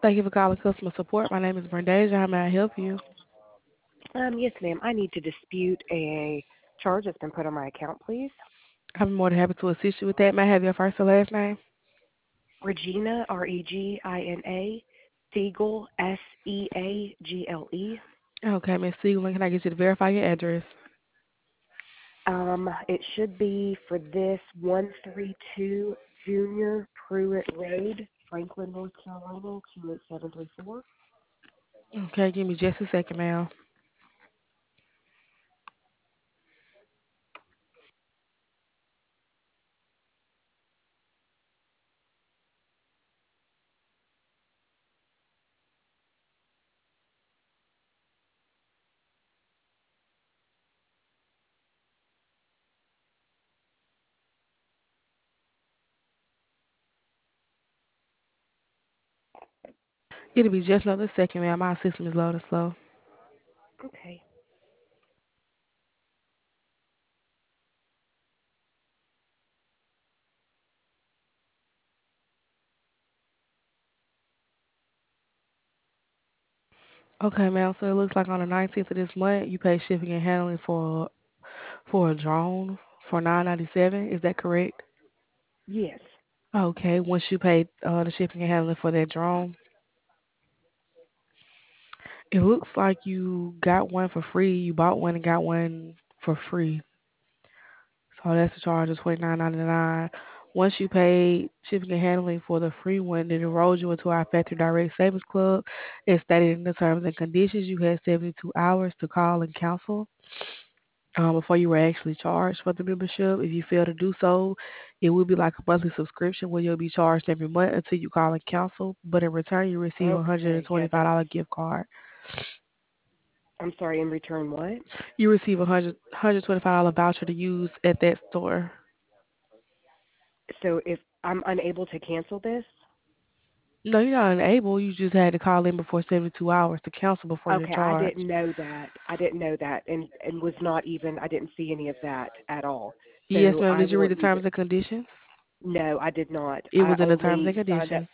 Thank you for calling customer support. My name is Brendasia. How may I help you? Yes, ma'am. I need to dispute a charge that's been put on my account, please. I'm more than happy to assist you with that. May I have your first and last name? Regina, Regina, Siegel, Seagle. Okay, Miss Siegelman, can I get you to verify your address? It should be for this 132 Junior Pruitt Road, Franklin, North Carolina, 28734. Okay, give me just a second, ma'am. It'll be just another second, ma'am. My system is loading slow. Okay. Okay, ma'am. So it looks like on the 19th of this month, you paid shipping and handling for a drone for 9.97. Is that correct? Yes. Okay. Once you paid the shipping and handling for that drone, it looks like you got one for free. You bought one and got one for free. So that's the charge of $29.99. Once you pay shipping and handling for the free one, it enrolls you into our Factory Direct Savings Club. It's stated in the terms and conditions you had 72 hours to call and cancel before you were actually charged for the membership. If you fail to do so, it will be like a monthly subscription where you'll be charged every month until you call and cancel. But in return, you receive a Okay. Yeah, that's. $125 gift card. I'm sorry, in return, what? You receive a $125 voucher to use at that store. So if I'm unable to cancel this, No, you're not unable. You just had to call in before 72 hours to cancel before you're okay, I charged. didn't know that. I didn't know that, and was not even. I didn't see any of that at all. Yes, So ma'am. I Did you read will the need terms it. and conditions? No, I did not. It I was in the terms and only signed up. conditions.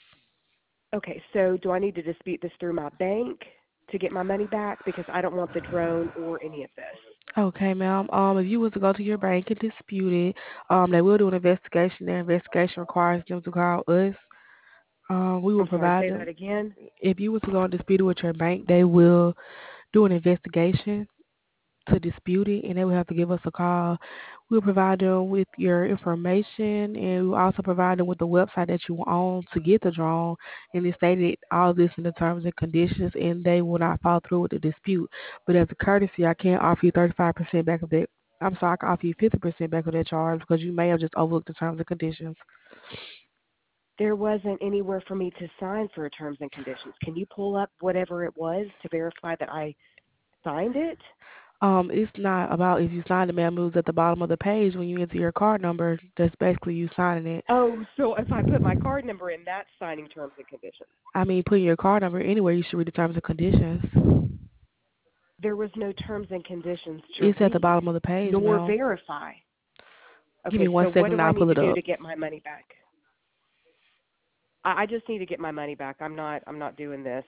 Okay, so do I need to dispute this through my bank to get my money back because I don't want the drone or any of this? Okay, ma'am. If you was to go to your bank and dispute it, they will do an investigation. Their investigation requires them to call us. We will I'm sorry. provide Say that them. again. If you was to go and dispute it with your bank, they will do an investigation to dispute it, and they will have to give us a call. We'll provide them with your information, and we'll also provide them with the website that you own to get the drone. And it stated all this in the terms and conditions, and they will not follow through with the dispute. But as a courtesy, I can't offer you 35% back of that. I'm sorry, I can offer you 50% back of that charge because you may have just overlooked the terms and conditions. There wasn't anywhere for me to sign for terms and conditions. Can you pull up whatever it was to verify that I signed it? It's not about if you sign the mail moves at the bottom of the page when you enter your card number. That's basically you signing it. Oh, so if I put my card number in, that's signing terms and conditions. I mean, putting your card number anywhere, you should read the terms and conditions. There was no terms and conditions to It's at the read bottom of the page, nor ma'am. verify. Give me Okay, one so what second do and I I'll need pull to it do up. to get my money back? I just need to get my money back. I'm not doing this.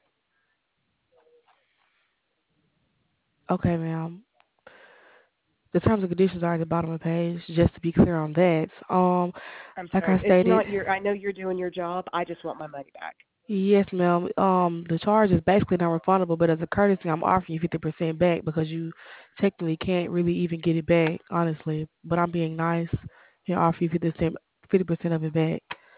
Okay, ma'am. The terms and conditions are at the bottom of the page, just to be clear on that. I'm Like I sorry. It's stated, not your I know you're doing your job. I just want my money back. yes, ma'am. The charge is basically non-refundable, but as a courtesy, I'm offering you 50% back because you technically can't really even get it back, honestly. But I'm being nice and offer you 50% of it back.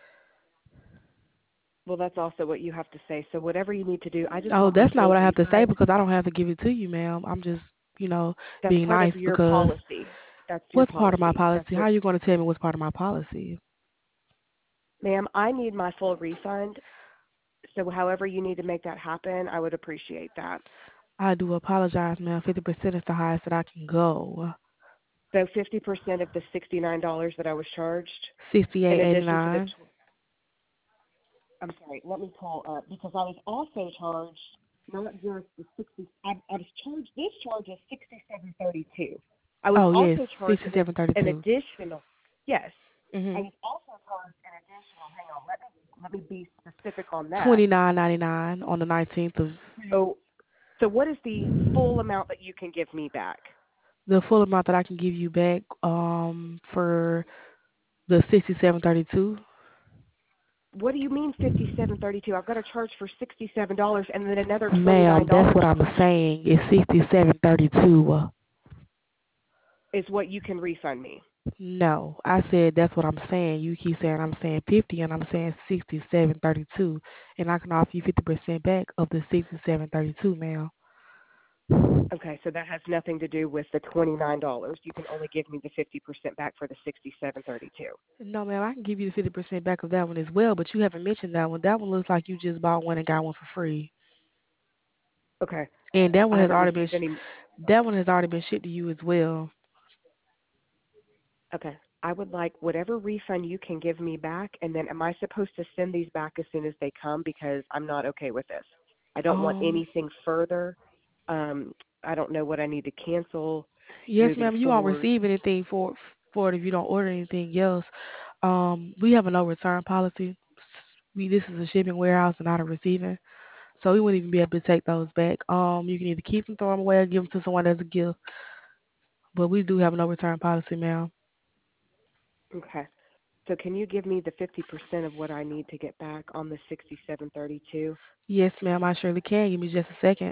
Well, that's also what you have to say. So whatever you need to do, I just Oh, want my that's not full what I have to say refund. because I don't have to give it to you, ma'am. I'm just, That's being part of nice your because policy. That's your what's part of my policy. That's policy? How what, are you going to tell me what's part of my policy? ma'am, I need my full refund. So however you need to make that happen, I would appreciate that. I do apologize, ma'am. 50% is the highest that I can go. So 50% of the $69 that I was charged, in addition to the 68.89. I'm sorry, let me pull up because I was also charged not just the 60. I was charged this charge is 67.32. I was Oh yes, also charged 67.32. an additional. Yes, I Mhm. was also charged an additional. Hang on, let me Let me be specific on that. $29.99 on the 19th of So, what is the full amount that you can give me back? the full amount that I can give you back for the 67.32. What do you mean 57.32? I've got a charge for $67 and then another Ma'am, that's $29 what I'm saying. It's 67.32. is what you can refund me. No, I said that's what I'm saying. You keep saying I'm saying 50 and I'm saying 67.32, and I can offer you 50% back of the 67.32, ma'am. Okay, so that has nothing to do with the $29. You can only give me the 50% back for the 67.32. No, ma'am, I can give you the 50% back of that one as well, but you haven't mentioned that one. That one looks like you just bought one and got one for free, Okay, and that one I has haven't already been received any. that one has already been shipped to you as well. Okay, I would like whatever refund you can give me back, and then am I supposed to send these back as soon as they come? Because I'm not okay with this. I don't want Um, anything further. I don't know what I need to cancel yes, moving ma'am, you won't forward. receive anything for it if you don't order anything else. We have a no return policy. This is a shipping warehouse and not a receiving, so we wouldn't even be able to take those back. You can either keep them, throw them away, or give them to someone as a gift. But we do have a no return policy, ma'am. Okay. So can you give me the 50% of what I need to get back on the 6732? Yes, ma'am, I surely can. Give me just a second.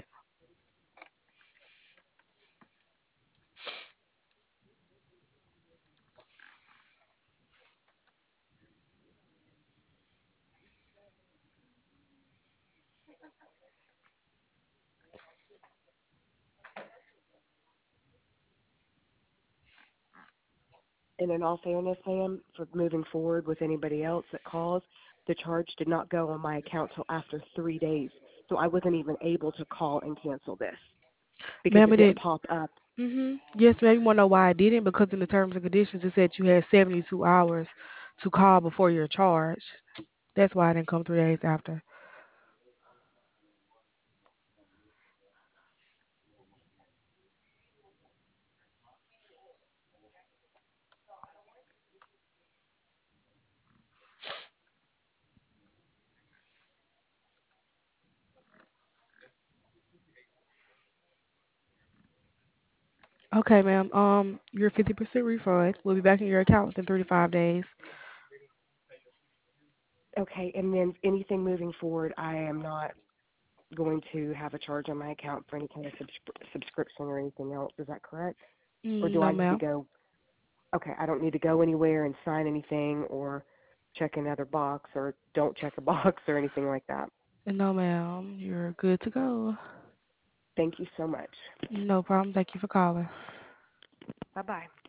And in all fairness, ma'am, for moving forward with anybody else that calls, the charge did not go on my account till after 3 days. So I wasn't even able to call and cancel this because Ma'am, it it didn't did. pop up. Yes, ma'am. You want to know why I didn't? Because in the terms and conditions, it said you had 72 hours to call before you're charged. That's why I didn't come 3 days after. Okay, ma'am. Your 50% refund will be back in your account within 3 to 5 days. Okay, and then anything moving forward, I am not going to have a charge on my account for any kind of subscription or anything else. Is that correct? Or do No, I need to ma'am. go? Okay, I don't need to go anywhere and sign anything or check another box or don't check a box or anything like that. No, ma'am. You're good to go. Thank you so much. No problem. Thank you for calling. Bye bye.